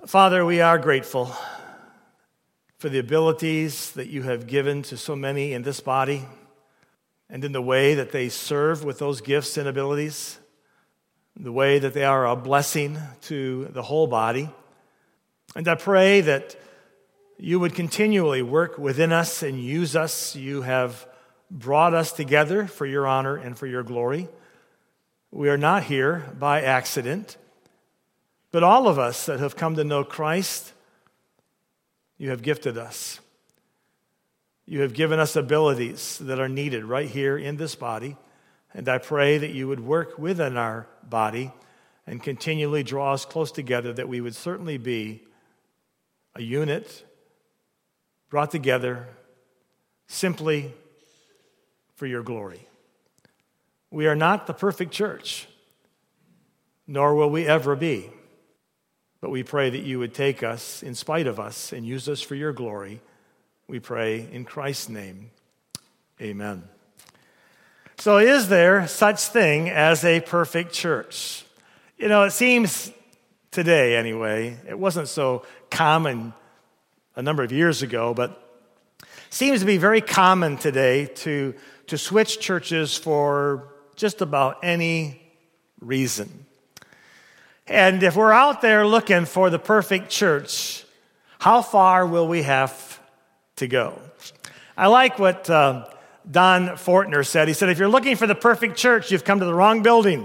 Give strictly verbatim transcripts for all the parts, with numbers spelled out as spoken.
Father, we are grateful for the abilities that you have given to so many in this body and in the way that they serve with those gifts and abilities, the way that they are a blessing to the whole body. And I pray that you would continually work within us and use us. You have brought us together for your honor and for your glory. We are not here by accident, but all of us that have come to know Christ, you have gifted us. You have given us abilities that are needed right here in this body, and I pray that you would work within our body and continually draw us close together, that we would certainly be a unit brought together simply for your glory. We are not the perfect church, nor will we ever be. But we pray that you would take us in spite of us and use us for your glory. We pray in Christ's name. Amen. So is there such thing as a perfect church? You know, it seems today anyway, it wasn't so common a number of years ago, but seems to be very common today to, to switch churches for just about any reason. And if we're out there looking for the perfect church, how far will we have to go? I like what uh, Don Fortner said. He said, if you're looking for the perfect church, you've come to the wrong building.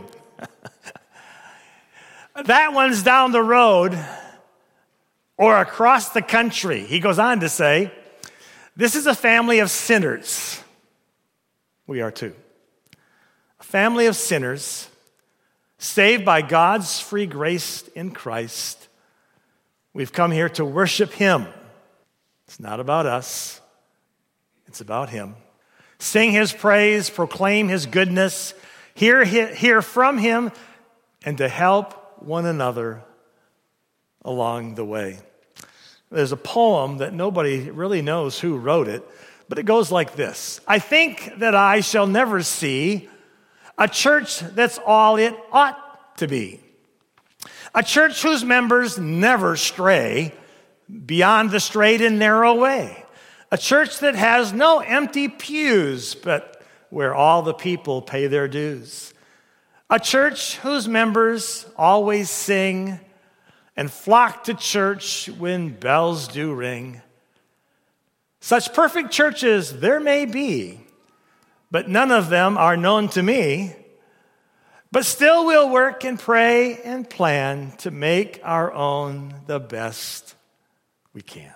That one's down the road or across the country. He goes on to say, this is a family of sinners. We are too. A family of sinners saved by God's free grace in Christ. We've come here to worship him. It's not about us. It's about him. Sing his praise, proclaim his goodness, hear, hear from him, and to help one another along the way. There's a poem that nobody really knows who wrote it, but it goes like this. I think that I shall never see a church that's all it ought to be. A church whose members never stray beyond the straight and narrow way. A church that has no empty pews, but where all the people pay their dues. A church whose members always sing and flock to church when bells do ring. Such perfect churches there may be, but none of them are known to me. But still we'll work and pray and plan to make our own the best we can.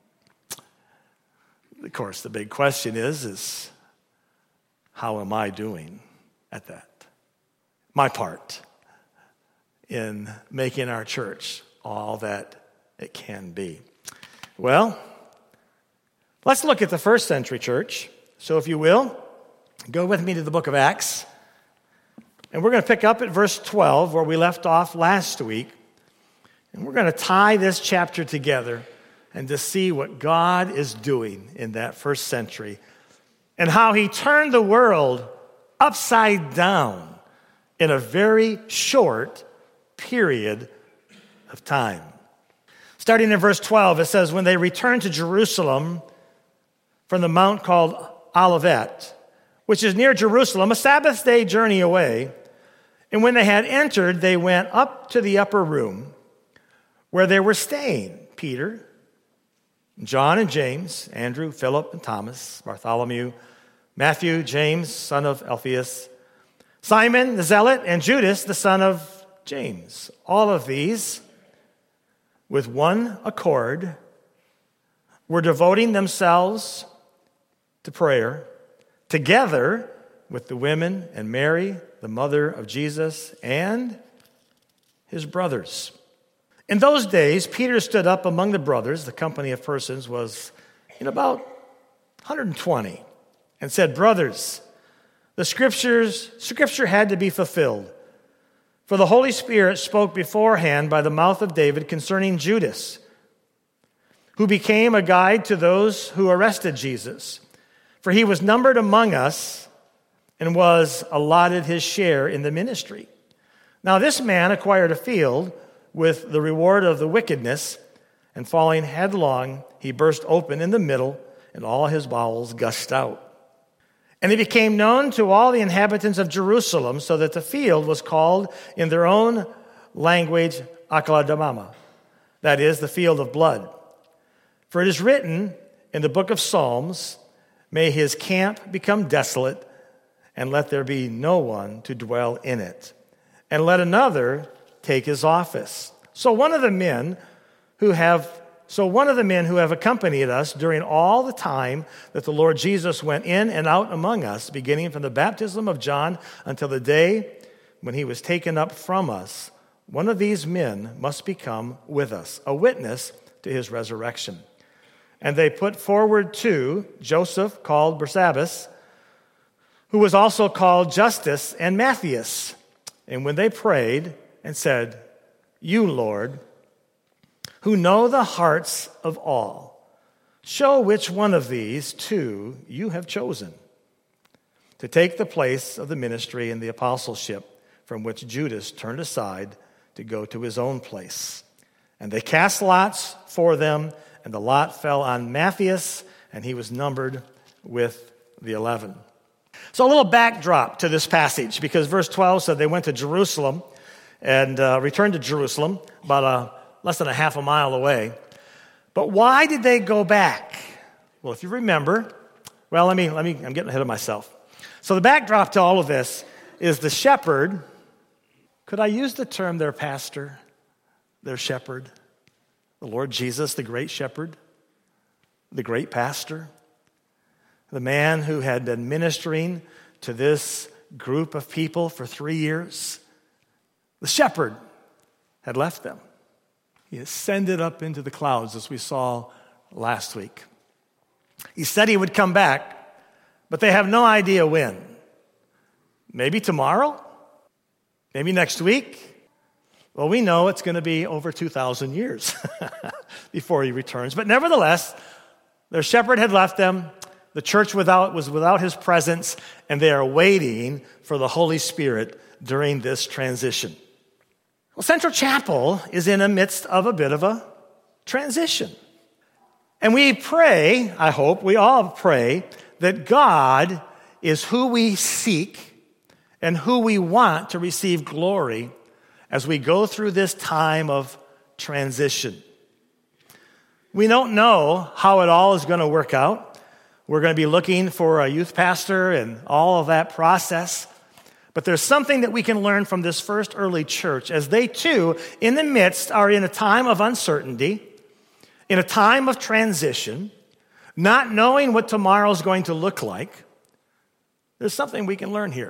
Of course, the big question is, is how am I doing at that? My part in making our church all that it can be. Well, let's look at the first century church. So if you will, go with me to the book of Acts. And we're going to pick up at verse twelve, where we left off last week. And we're going to tie this chapter together and to see what God is doing in that first century and how he turned the world upside down in a very short period of time. Starting in verse twelve, it says, when they returned to Jerusalem from the mount called Olivet, which is near Jerusalem, a Sabbath day journey away, and when they had entered, they went up to the upper room where they were staying, Peter, John and James, Andrew, Philip and Thomas, Bartholomew, Matthew, James, son of Alphaeus, Simon the Zealot, and Judas, the son of James. All of these, with one accord, were devoting themselves to prayer, together with the women and Mary, the mother of Jesus, and his brothers. In those days, Peter stood up among the brothers, the company of persons was in about one hundred twenty, and said, brothers, the scriptures, scripture had to be fulfilled. For the Holy Spirit spoke beforehand by the mouth of David concerning Judas, who became a guide to those who arrested Jesus. For he was numbered among us and was allotted his share in the ministry. Now this man acquired a field with the reward of the wickedness, and falling headlong, he burst open in the middle, and all his bowels gushed out. And it became known to all the inhabitants of Jerusalem, so that the field was called in their own language Akeldama, that is, the field of blood. For it is written in the book of Psalms, may his camp become desolate, and let there be no one to dwell in it, and let another take his office. So one of the men who have so one of the men who have accompanied us during all the time that the Lord Jesus went in and out among us, beginning from the baptism of John until the day when he was taken up from us, one of these men must become with us, a witness to his resurrection. And they put forward two, Joseph, called Barsabbas, who was also called Justus, and Matthias. And when they prayed and said, you, Lord, who know the hearts of all, show which one of these two you have chosen to take the place of the ministry and the apostleship from which Judas turned aside to go to his own place. And they cast lots for them, and the lot fell on Matthias, and he was numbered with the eleven. So a little backdrop to this passage, because verse twelve said they went to Jerusalem and uh, returned to Jerusalem, about a, less than a half a mile away. But why did they go back? Well, if you remember, well, let me, let me, I'm getting ahead of myself. So the backdrop to all of this is the shepherd. Could I use the term their pastor, their shepherd? The Lord Jesus, the great shepherd, the great pastor, the man who had been ministering to this group of people for three years. The shepherd had left them. He ascended up into the clouds, as we saw last week. He said he would come back, but they have no idea when. Maybe tomorrow? Maybe next week? Well, we know it's going to be over two thousand years before he returns. But nevertheless, their shepherd had left them. The church without was without his presence, and they are waiting for the Holy Spirit during this transition. Well, Central Chapel is in the midst of a bit of a transition. And we pray, I hope, we all pray, that God is who we seek and who we want to receive glory as we go through this time of transition. We don't know how it all is going to work out. We're going to be looking for a youth pastor and all of that process. But there's something that we can learn from this first early church, as they too, in the midst, are in a time of uncertainty, in a time of transition, not knowing what tomorrow is going to look like. There's something we can learn here.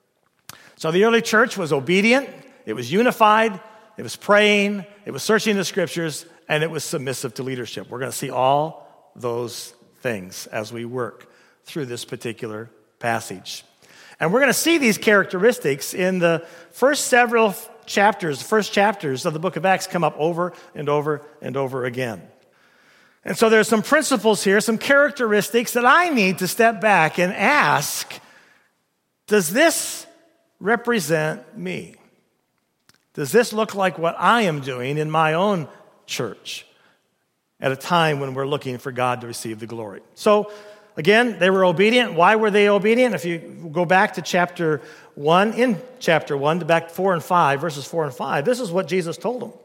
So the early church was obedient, it was unified, it was praying, it was searching the scriptures, and it was submissive to leadership. We're going to see all those things as we work through this particular passage. And we're going to see these characteristics in the first several chapters, the first chapters of the book of Acts come up over and over and over again. And so there's some principles here, some characteristics that I need to step back and ask, does this represent me? Does this look like what I am doing in my own church at a time when we're looking for God to receive the glory? So, again, they were obedient. Why were they obedient? If you go back to chapter one, in chapter one, to back four and five, verses four and five, this is what Jesus told them.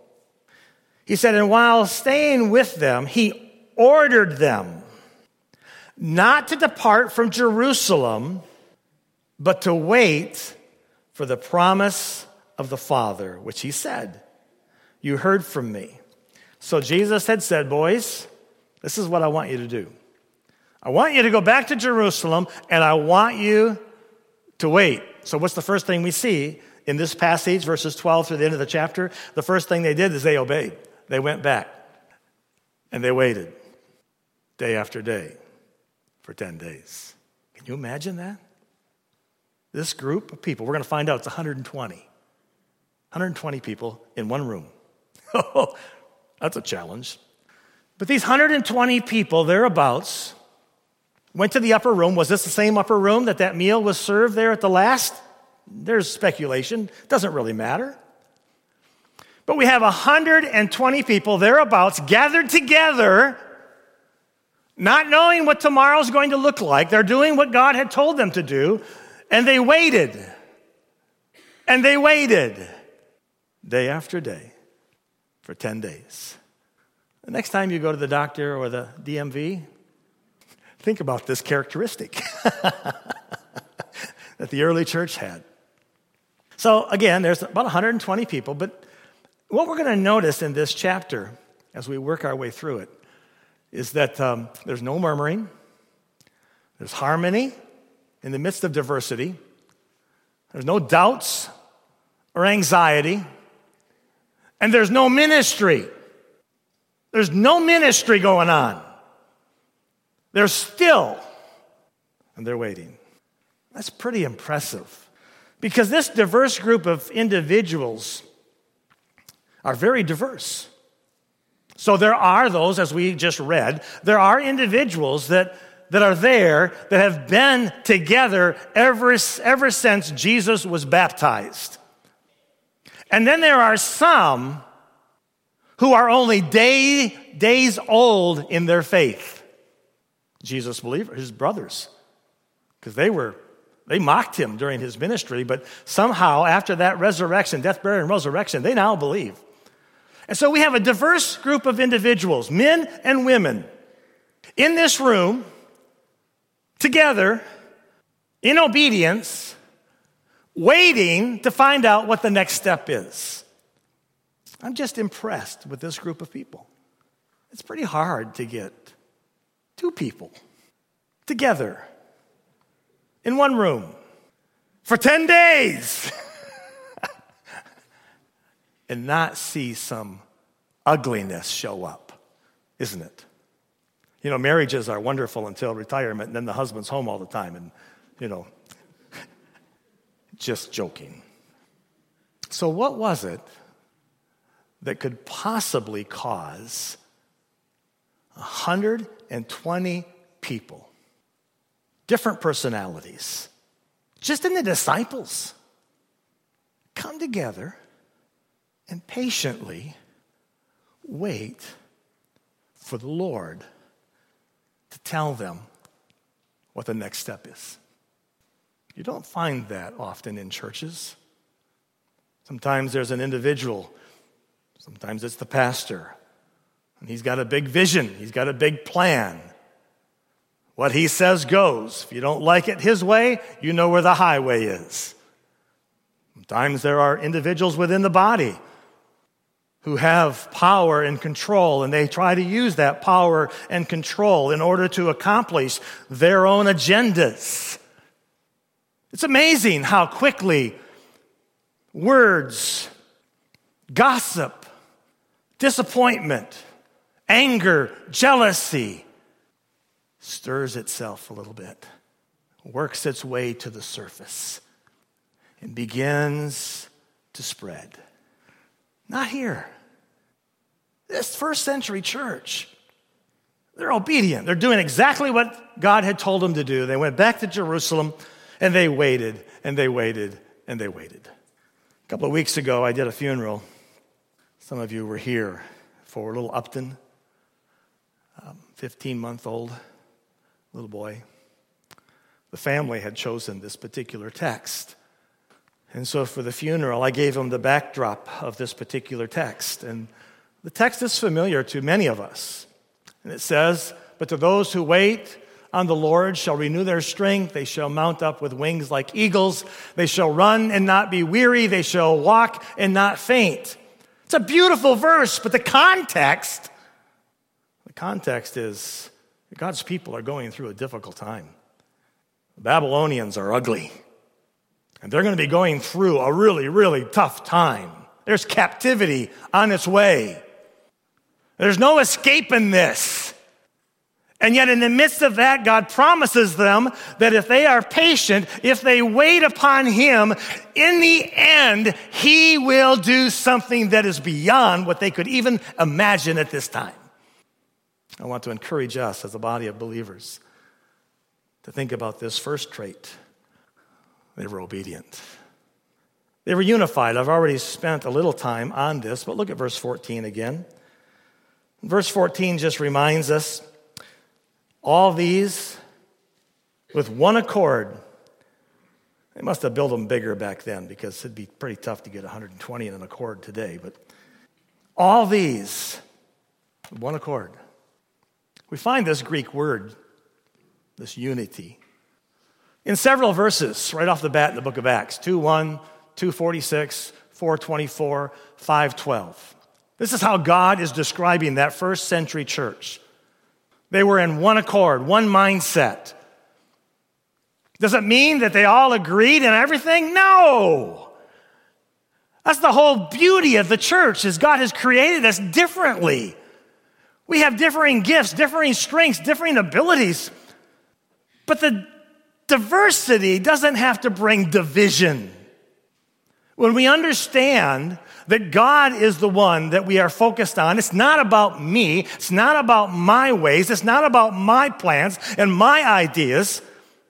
He said, and while staying with them, he ordered them not to depart from Jerusalem, but to wait for the promise of the Father, which he said, you heard from me. So Jesus had said, boys, this is what I want you to do. I want you to go back to Jerusalem, and I want you to wait. So what's the first thing we see in this passage, verses twelve through the end of the chapter? The first thing they did is they obeyed. They went back, and they waited day after day for ten days. Can you imagine that? This group of people, we're going to find out it's one hundred twenty. one hundred twenty people in one room. Oh, that's a challenge. But these one hundred twenty people, thereabouts, went to the upper room. Was this the same upper room that that meal was served there at the last? There's speculation. Doesn't really matter. But we have one hundred twenty people thereabouts gathered together, not knowing what tomorrow's going to look like. They're doing what God had told them to do, and they waited. And they waited day after day for ten days. The next time you go to the doctor or the D M V, think about this characteristic that the early church had. So again, there's about one hundred twenty people, but what we're going to notice in this chapter as we work our way through it is that um, there's no murmuring, there's harmony in the midst of diversity, there's no doubts or anxiety, and there's no ministry. There's no ministry going on. They're still, and they're waiting. That's pretty impressive, because this diverse group of individuals are very diverse. So there are those, as we just read, there are individuals that, that are there that have been together ever, ever since Jesus was baptized. And then there are some who are only day, days old in their faith. Jesus' believers, his brothers, because they were, they mocked him during his ministry, but somehow after that resurrection, death, burial, and resurrection, they now believe. And so we have a diverse group of individuals, men and women, in this room, together, in obedience, waiting to find out what the next step is. I'm just impressed with this group of people. It's pretty hard to get two people together in one room for ten days and not see some ugliness show up, isn't it? You know, marriages are wonderful until retirement, and then the husband's home all the time, and, you know, just joking. So what was it that could possibly cause one hundred twenty people, different personalities, just in the disciples, come together and patiently wait for the Lord to tell them what the next step is? You don't find that often in churches. Sometimes there's an individual, sometimes it's the pastor, and he's got a big vision, he's got a big plan. What he says goes. If you don't like it his way, you know where the highway is. Sometimes there are individuals within the body who have power and control, and they try to use that power and control in order to accomplish their own agendas. It's amazing how quickly words, gossip, disappointment, anger, jealousy stirs itself a little bit, works its way to the surface, and begins to spread. Not here. This first century church, they're obedient. They're doing exactly what God had told them to do. They went back to Jerusalem, and they waited, and they waited, and they waited. A couple of weeks ago, I did a funeral. Some of you were here for little Upton, um, fifteen-month-old little boy. The family had chosen this particular text. And so for the funeral, I gave him the backdrop of this particular text. And the text is familiar to many of us. And it says, "But to those who wait on the Lord shall renew their strength. They shall mount up with wings like eagles. They shall run and not be weary. They shall walk and not faint." It's a beautiful verse, but the context, the context is God's people are going through a difficult time. The Babylonians are ugly. And they're going to be going through a really, really tough time. There's captivity on its way. There's no escaping this. And yet in the midst of that, God promises them that if they are patient, if they wait upon Him, in the end, He will do something that is beyond what they could even imagine at this time. I want to encourage us as a body of believers to think about this first trait. They were obedient. They were unified. I've already spent a little time on this, but look at verse fourteen again. Verse fourteen just reminds us, all these with one accord. They must have built them bigger back then because it'd be pretty tough to get one hundred twenty in an accord today. But all these, with one accord. We find this Greek word, this unity, in several verses right off the bat in the book of Acts. two one, two forty-six, four twenty-four, five twelve. This is how God is describing that first century church. They were in one accord, one mindset. Does it mean that they all agreed in everything? No. That's the whole beauty of the church, is God has created us differently. We have differing gifts, differing strengths, differing abilities. But the diversity doesn't have to bring division. When we understand that God is the one that we are focused on, it's not about me, it's not about my ways, it's not about my plans and my ideas.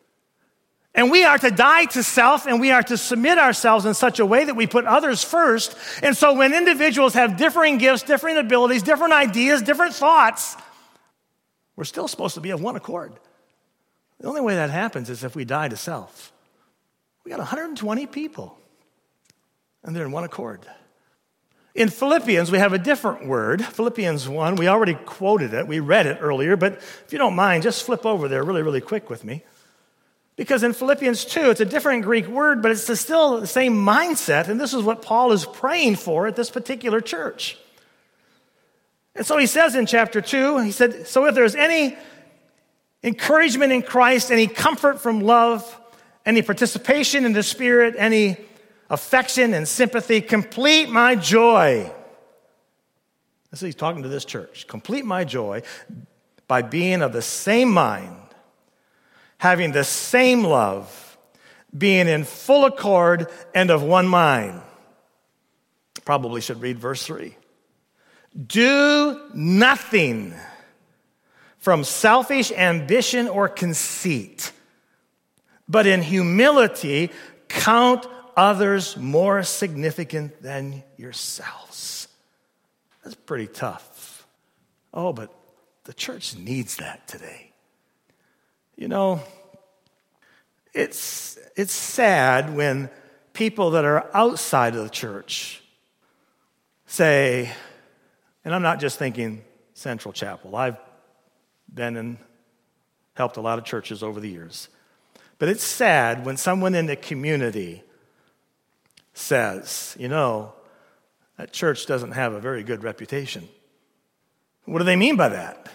And we are to die to self, and we are to submit ourselves in such a way that we put others first. And so when individuals have differing gifts, differing abilities, different ideas, different thoughts, we're still supposed to be of one accord. The only way that happens is if we die to self. We got one hundred twenty people, and they're in one accord. In Philippians, we have a different word, Philippians one. We already quoted it. We read it earlier, but if you don't mind, just flip over there really, really quick with me. Because in Philippians two, it's a different Greek word, but it's still the same mindset, and this is what Paul is praying for at this particular church. And so he says in chapter two, he said, so if there's any encouragement in Christ, any comfort from love, any participation in the Spirit, any affection and sympathy, complete my joy. This is he's talking to this church. Complete my joy by being of the same mind, having the same love, being in full accord and of one mind. Probably should read verse three. Do nothing from selfish ambition or conceit, but in humility count others more significant than yourselves. That's pretty tough. Oh, but the church needs that today. You know, it's, it's sad when people that are outside of the church say, and I'm not just thinking Central Chapel. I've been and helped a lot of churches over the years. But it's sad when someone in the community says, you know, that church doesn't have a very good reputation. What do they mean by that?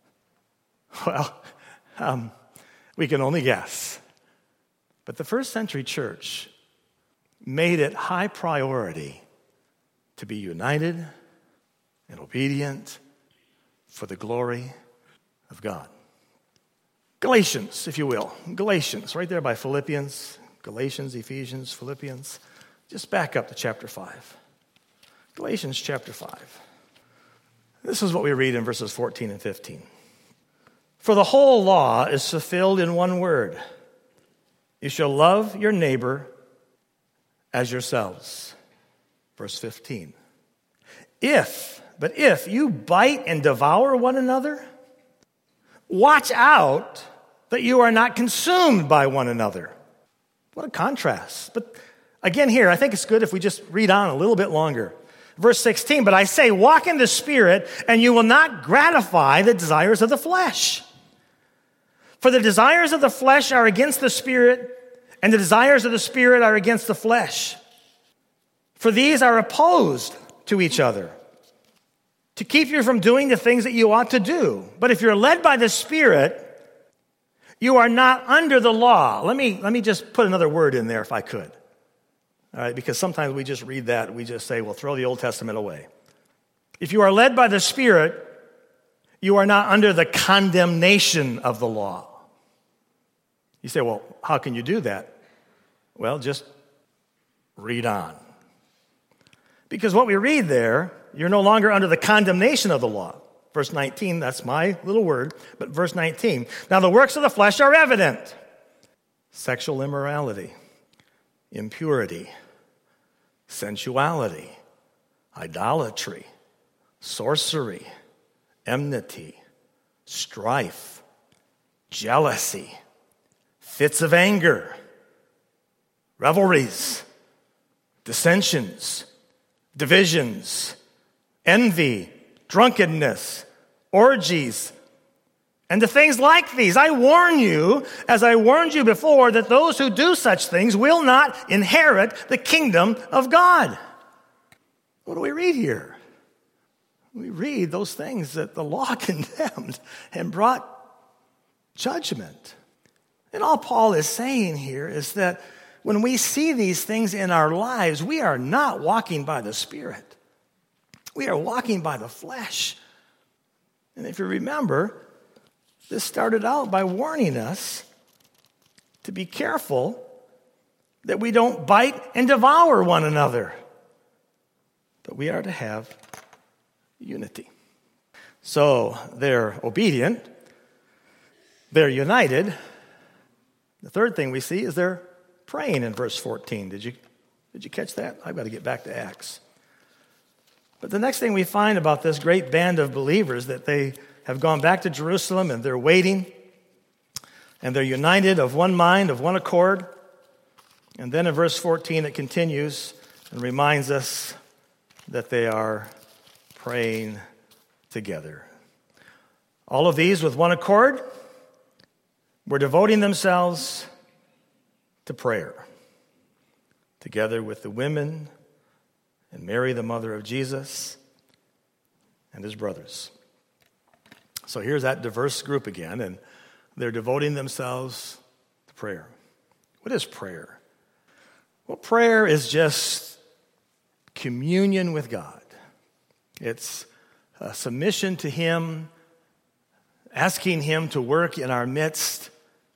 Well, um, we can only guess. But the first century church made it high priority to be united and obedient for the glory of God. Galatians, if you will. Galatians, right there by Philippians. Galatians, Ephesians, Philippians. Just back up to chapter five. Galatians chapter five. This is what we read in verses fourteen and fifteen. For the whole law is fulfilled in one word. You shall love your neighbor as yourselves. Verse fifteen. If, but if you bite and devour one another, watch out that you are not consumed by one another. What a contrast. But again here, I think it's good if we just read on a little bit longer. Verse sixteen, but I say, walk in the Spirit, and you will not gratify the desires of the flesh. For the desires of the flesh are against the Spirit, and the desires of the Spirit are against the flesh. For these are opposed to each other, to keep you from doing the things that you ought to do. But if you're led by the Spirit, you are not under the law. Let me, let me just put another word in there if I could. All right, because sometimes we just read that and we just say, well, throw the Old Testament away. If you are led by the Spirit, you are not under the condemnation of the law. You say, well, how can you do that? Well, just read on. Because what we read there, you're no longer under the condemnation of the law. Verse nineteen, that's my little word, but verse nineteen. Now the works of the flesh are evident. Sexual immorality, impurity, sensuality, idolatry, sorcery, enmity, strife, jealousy, fits of anger, revelries, dissensions, divisions, envy, drunkenness, orgies, and to things like these. I warn you, as I warned you before, that those who do such things will not inherit the kingdom of God. What do we read here? We read those things that the law condemned and brought judgment. And all Paul is saying here is that when we see these things in our lives, we are not walking by the Spirit. We are walking by the flesh. And if you remember, this started out by warning us to be careful that we don't bite and devour one another. But we are to have unity. So they're obedient. They're united. The third thing we see is they're praying in verse fourteen. Did you, did you catch that? I've got to get back to Acts. But the next thing we find about this great band of believers, that they have gone back to Jerusalem and they're waiting, and they're united of one mind, of one accord. And then in verse fourteen it continues and reminds us that they are praying together. All of these with one accord were devoting themselves to prayer, together with the women and Mary, the mother of Jesus, and his brothers. So here's that diverse group again, and they're devoting themselves to prayer. What is prayer? Well, prayer is just communion with God. It's a submission to him, asking him to work in our midst.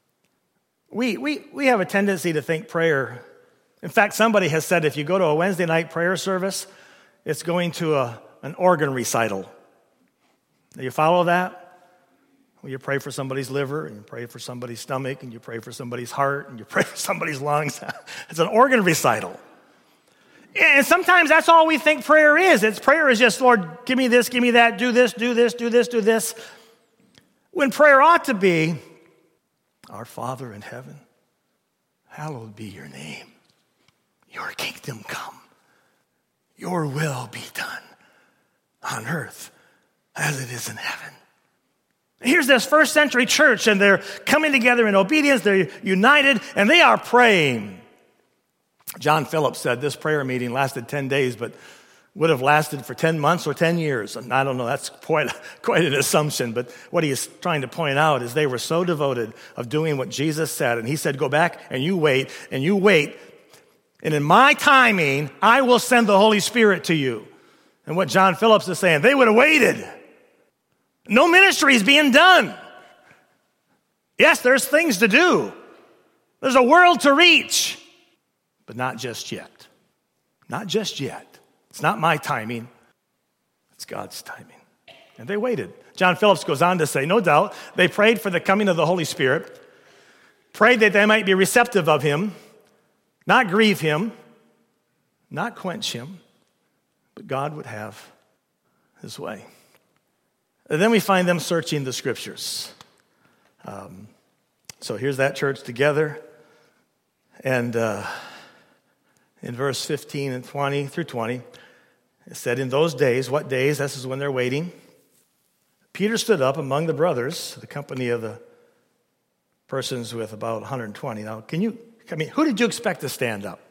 We, we, we have a tendency to think prayer, in fact, somebody has said if you go to a Wednesday night prayer service, it's going to a, an organ recital. Do you follow that? Well, you pray for somebody's liver, and you pray for somebody's stomach, and you pray for somebody's heart, and you pray for somebody's lungs. It's an organ recital. And sometimes that's all we think prayer is. It's prayer is just, Lord, give me this, give me that, do this, do this, do this, do this. When prayer ought to be, our Father in heaven, hallowed be your name. Your kingdom come. Your will be done on earth as it is in heaven. Here's this first century church, and they're coming together in obedience. They're united, and they are praying. John Phillips said this prayer meeting lasted ten days, but would have lasted for ten months or ten years. And I don't know, that's quite, quite an assumption. But what he is trying to point out is they were so devoted of doing what Jesus said. And he said, go back and you wait, and you wait. And in my timing, I will send the Holy Spirit to you. And what John Phillips is saying, they would have waited. No ministry is being done. Yes, there's things to do. There's a world to reach. But not just yet. Not just yet. It's not my timing. It's God's timing. And they waited. John Phillips goes on to say, no doubt, they prayed for the coming of the Holy Spirit, prayed that they might be receptive of him, not grieve him, not quench him, but God would have his way. And then we find them searching the scriptures. Um, so here's that church together. And uh, in verse fifteen and twenty through twenty, it said, in those days, what days? This is when they're waiting. Peter stood up among the brothers, the company of the persons with about one hundred twenty. Now, can you, I mean, who did you expect to stand up?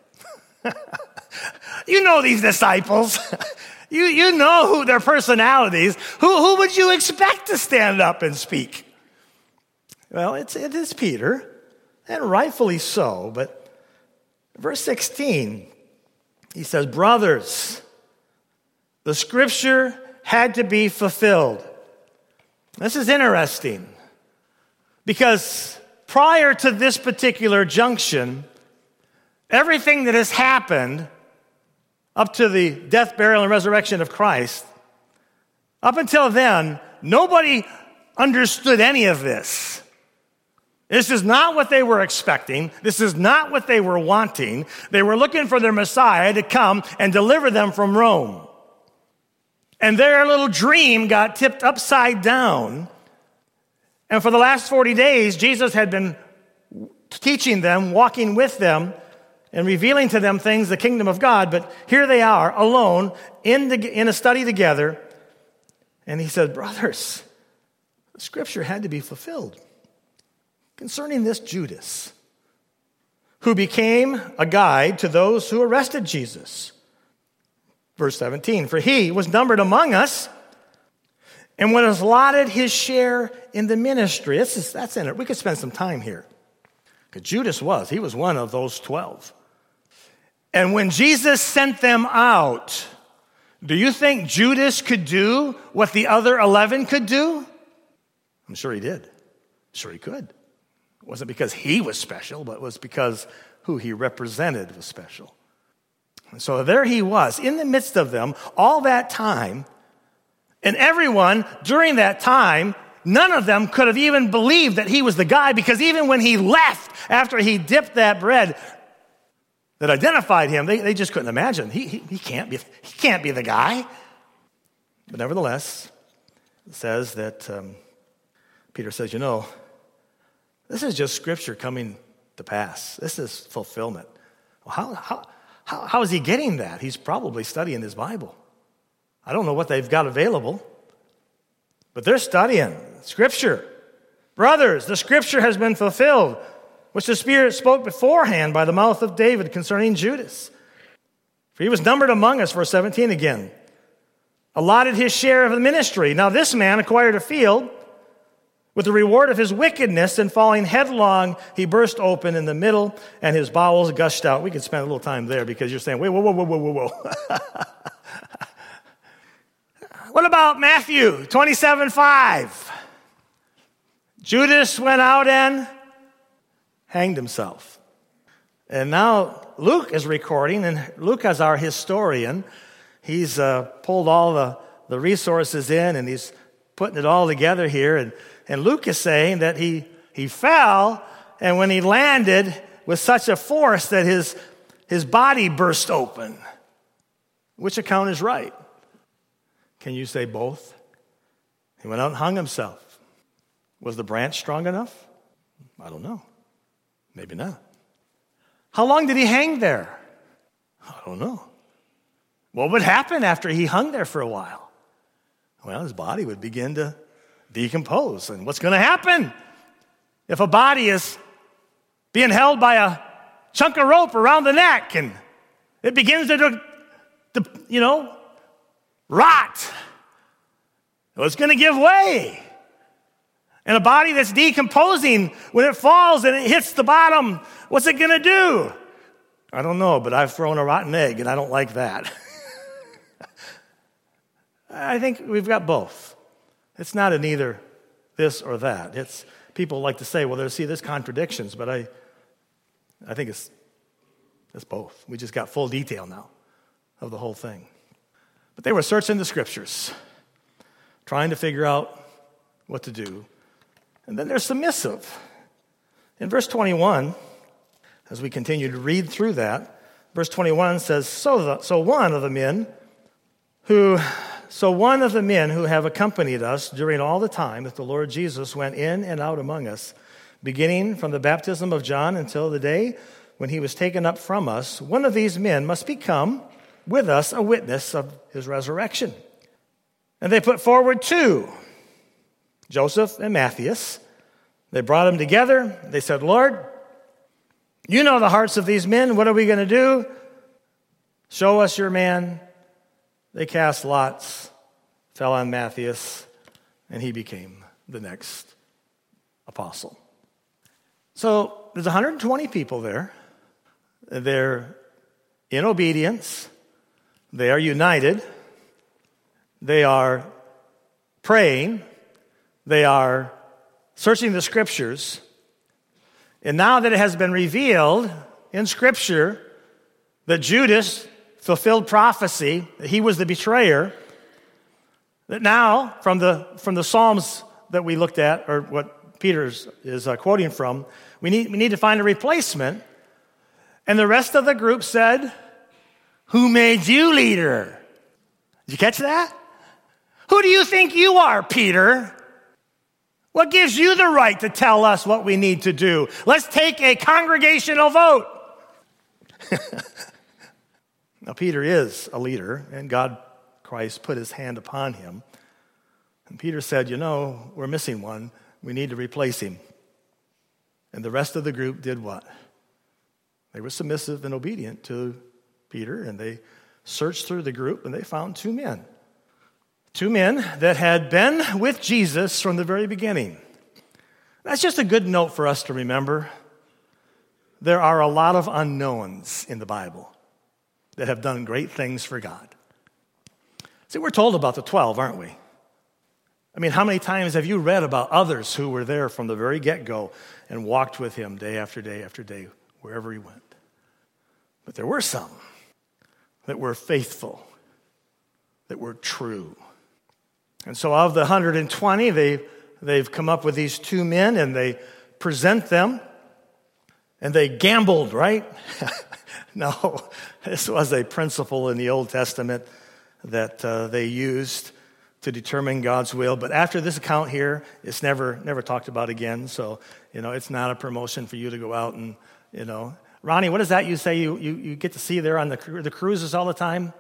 You know these disciples. you, you know who their personalities. Who, who would you expect to stand up and speak? Well, it's, it is Peter, and rightfully so. But verse sixteen, he says, brothers, the scripture had to be fulfilled. This is interesting because prior to this particular junction, everything that has happened up to the death, burial, and resurrection of Christ, up until then, nobody understood any of this. This is not what they were expecting. This is not what they were wanting. They were looking for their Messiah to come and deliver them from Rome. And their little dream got tipped upside down. And for the last forty days, Jesus had been teaching them, walking with them, and revealing to them things, the kingdom of God. But here they are, alone, in, the, in a study together. And he said, brothers, the scripture had to be fulfilled concerning this Judas, who became a guide to those who arrested Jesus. Verse seventeen, for he was numbered among us and was allotted his share in the ministry. This is, that's in it. We could spend some time here. Because Judas was. He was one of those twelve. And when Jesus sent them out, do you think Judas could do what the other eleven could do? I'm sure he did. Sure he could. It wasn't because he was special, but it was because who he represented was special. And so there he was, in the midst of them, all that time. And everyone, during that time, none of them could have even believed that he was the guy, because even when he left, after he dipped that bread that identified him, they, they just couldn't imagine. He, he, he, can't be, he can't be the guy. But nevertheless, it says that um, Peter says, you know, this is just Scripture coming to pass. This is fulfillment. Well, how, how, how, how is he getting that? He's probably studying his Bible. I don't know what they've got available, but they're studying Scripture. Brothers, the Scripture has been fulfilled, which the Spirit spoke beforehand by the mouth of David concerning Judas. For he was numbered among us, verse seventeen again, allotted his share of the ministry. Now this man acquired a field with the reward of his wickedness, and falling headlong, he burst open in the middle, and his bowels gushed out. We could spend a little time there because you're saying, wait, whoa, whoa, whoa, whoa, whoa, whoa. What about Matthew twenty-seven five? Judas went out and hanged himself. And now Luke is recording, and Luke, as our historian, he's uh, pulled all the, the resources in, and he's putting it all together here. And, and Luke is saying that he, he fell, and when he landed with such a force that his, his body burst open. Which account is right? Can you say both? He went out and hung himself. Was the branch strong enough? I don't know. Maybe not. How long did he hang there? I don't know. What would happen after he hung there for a while? Well, his body would begin to decompose. And what's going to happen if a body is being held by a chunk of rope around the neck and it begins to, to you know, rot? Well, it's going to give way. And a body that's decomposing, when it falls and it hits the bottom, what's it going to do? I don't know, but I've thrown a rotten egg, and I don't like that. I think we've got both. It's not an either this or that. It's people like to say, well, there's, see, there's contradictions, but I I think it's, it's both. We just got full detail now of the whole thing. But they were searching the Scriptures, trying to figure out what to do. And then they're submissive. In verse twenty-one, as we continue to read through that, verse twenty-one says, So, the, so one of the men who, so one of the men who have accompanied us during all the time that the Lord Jesus went in and out among us, beginning from the baptism of John until the day when he was taken up from us, one of these men must become with us a witness of his resurrection. And they put forward two, Joseph and Matthias. They brought them together. They said, Lord, you know the hearts of these men. What are we going to do? Show us your man. They cast lots, fell on Matthias, and he became the next apostle. So there's one hundred twenty people there. They're in obedience. They are united. They are praying. They are searching the Scriptures. And now that it has been revealed in Scripture that Judas fulfilled prophecy, that he was the betrayer, that now from the from the Psalms that we looked at, or what Peter is uh, quoting from, we need, we need to find a replacement. And the rest of the group said, who made you leader? Did you catch that? Who do you think you are, Peter? What gives you the right to tell us what we need to do? Let's take a congregational vote. Now, Peter is a leader, and God, Christ, put his hand upon him. And Peter said, you know, we're missing one. We need to replace him. And the rest of the group did what? They were submissive and obedient to Peter, and they searched through the group, and they found two men. Two men that had been with Jesus from the very beginning. That's just a good note for us to remember. There are a lot of unknowns in the Bible that have done great things for God. See, we're told about the twelve, aren't we? I mean, how many times have you read about others who were there from the very get-go and walked with him day after day after day, wherever he went? But there were some that were faithful, that were true. And so of the one hundred twenty, they, they've come up with these two men, and they present them, and they gambled, right? No, this was a principle in the Old Testament that uh, they used to determine God's will. But after this account here, it's never never talked about again. So, you know, it's not a promotion for you to go out and, you know. Ronnie, what is that you say you, you, you get to see there on the, the cruises all the time?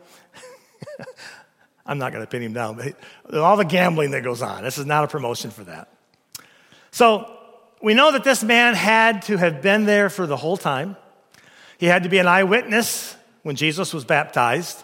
I'm not going to pin him down, but all the gambling that goes on. This is not a promotion for that. So we know that this man had to have been there for the whole time. He had to be an eyewitness when Jesus was baptized.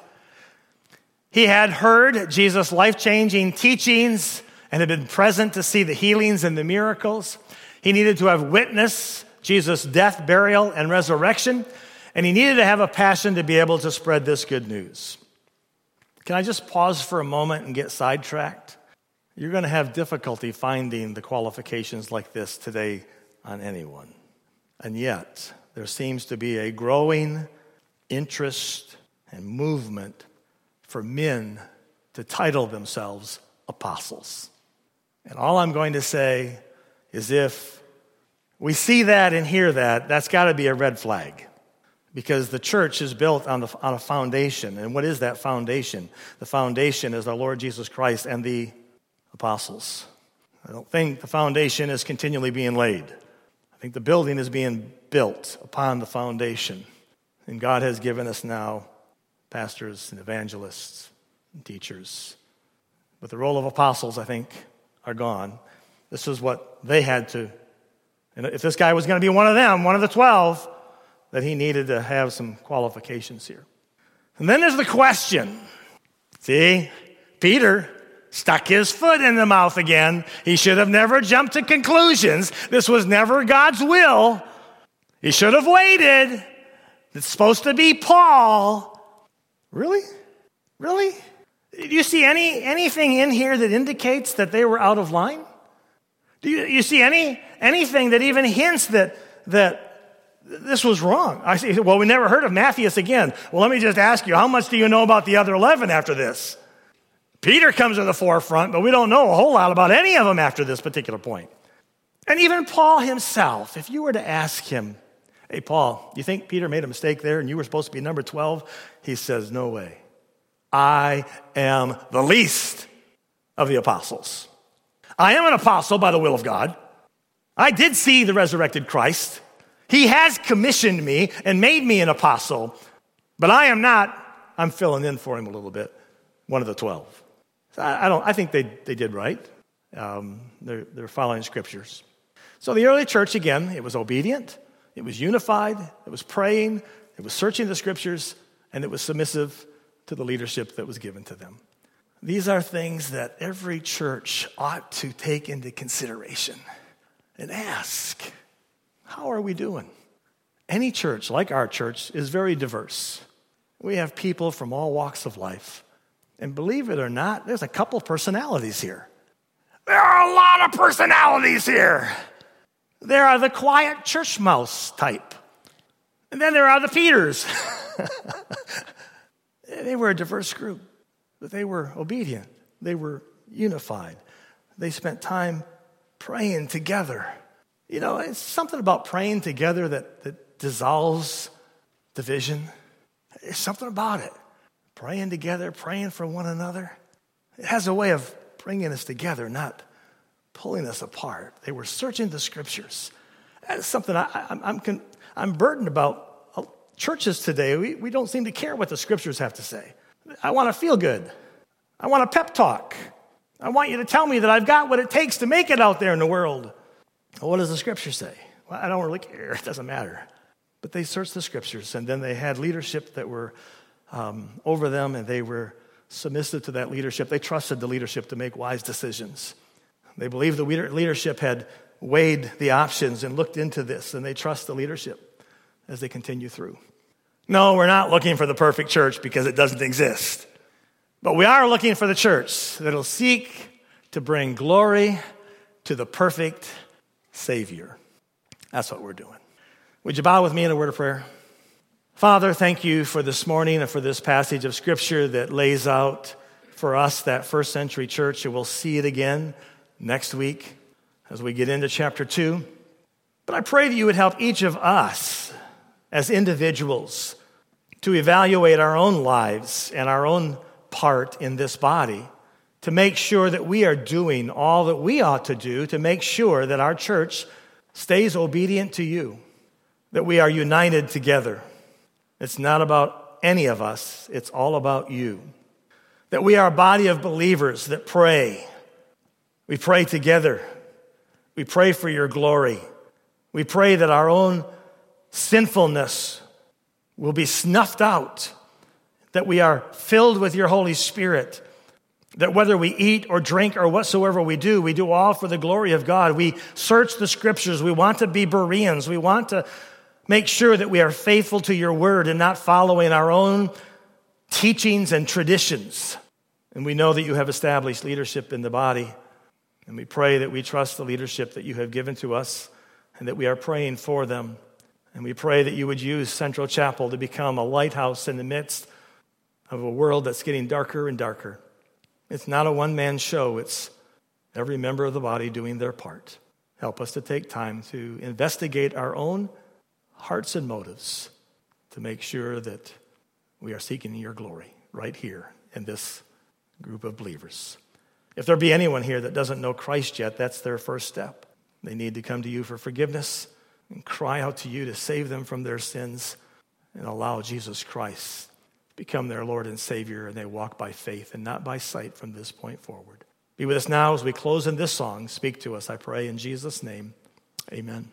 He had heard Jesus' life-changing teachings and had been present to see the healings and the miracles. He needed to have witnessed Jesus' death, burial, and resurrection, and he needed to have a passion to be able to spread this good news. Can I just pause for a moment and get sidetracked? You're going to have difficulty finding the qualifications like this today on anyone. And yet, there seems to be a growing interest and movement for men to title themselves apostles. And all I'm going to say is if we see that and hear that, that's got to be a red flag. Because the church is built on, the, on a foundation. And what is that foundation? The foundation is our Lord Jesus Christ and the apostles. I don't think the foundation is continually being laid. I think the building is being built upon the foundation. And God has given us now pastors and evangelists and teachers. But the role of apostles, I think, are gone. This is what they had to. And if this guy was going to be one of them, one of the twelve, that he needed to have some qualifications here. And then there's the question. See, Peter stuck his foot in the mouth again. He should have never jumped to conclusions. This was never God's will. He should have waited. It's supposed to be Paul. Really? Really? Do you see any anything in here that indicates that they were out of line? Do you, you see any anything that even hints that that this was wrong? I say, well, we never heard of Matthias again. Well, let me just ask you, how much do you know about the other eleven after this? Peter comes to the forefront, but we don't know a whole lot about any of them after this particular point. And even Paul himself, if you were to ask him, hey, Paul, you think Peter made a mistake there and you were supposed to be number twelve? He says, no way. I am the least of the apostles. I am an apostle by the will of God. I did see the resurrected Christ. He has commissioned me and made me an apostle, but I am not, I'm filling in for him a little bit, one of the twelve. So I, I don't. I think they, they did right. Um, they're, they're following scriptures. So the early church, again, it was obedient, it was unified, it was praying, it was searching the scriptures, and it was submissive to the leadership that was given to them. These are things that every church ought to take into consideration and ask, how are we doing? Any church, like our church, is very diverse. We have people from all walks of life. And believe it or not, there's a couple personalities here. There are a lot of personalities here. There are the quiet church mouse type. And then there are the Peters. They were a diverse group, but they were obedient. They were unified. They spent time praying together. You know, it's something about praying together that, that dissolves division. There's something about it. Praying together, praying for one another. It has a way of bringing us together, not pulling us apart. They were searching the scriptures. That's something I, I'm, I'm, con- I'm burdened about. Uh, Churches today, we, we don't seem to care what the scriptures have to say. I want to feel good. I want a pep talk. I want you to tell me that I've got what it takes to make it out there in the world. Well, what does the scripture say? Well, I don't really care. It doesn't matter. But they searched the scriptures, and then they had leadership that were um, over them, and they were submissive to that leadership. They trusted the leadership to make wise decisions. They believed the leadership had weighed the options and looked into this, and they trust the leadership as they continue through. No, we're not looking for the perfect church because it doesn't exist. But we are looking for the church that'll seek to bring glory to the perfect Savior. That's what we're doing. Would you bow with me in a word of prayer? Father, thank you for this morning and for this passage of Scripture that lays out for us that first century church, and we'll see it again next week as we get into chapter two. But I pray that you would help each of us as individuals to evaluate our own lives and our own part in this body to make sure that we are doing all that we ought to do to make sure that our church stays obedient to you, that we are united together. It's not about any of us. It's all about you. That we are a body of believers that pray. We pray together. We pray for your glory. We pray that our own sinfulness will be snuffed out, that we are filled with your Holy Spirit, that whether we eat or drink or whatsoever we do, we do all for the glory of God. We search the scriptures. We want to be Bereans. We want to make sure that we are faithful to your word and not following our own teachings and traditions. And we know that you have established leadership in the body. And we pray that we trust the leadership that you have given to us and that we are praying for them. And we pray that you would use Central Chapel to become a lighthouse in the midst of a world that's getting darker and darker. It's not a one-man show. It's every member of the body doing their part. Help us to take time to investigate our own hearts and motives to make sure that we are seeking your glory right here in this group of believers. If there be anyone here that doesn't know Christ yet, that's their first step. They need to come to you for forgiveness and cry out to you to save them from their sins and allow Jesus Christ to become their Lord and Savior, and they walk by faith and not by sight from this point forward. Be with us now as we close in this song. Speak to us, I pray, in Jesus' name. Amen.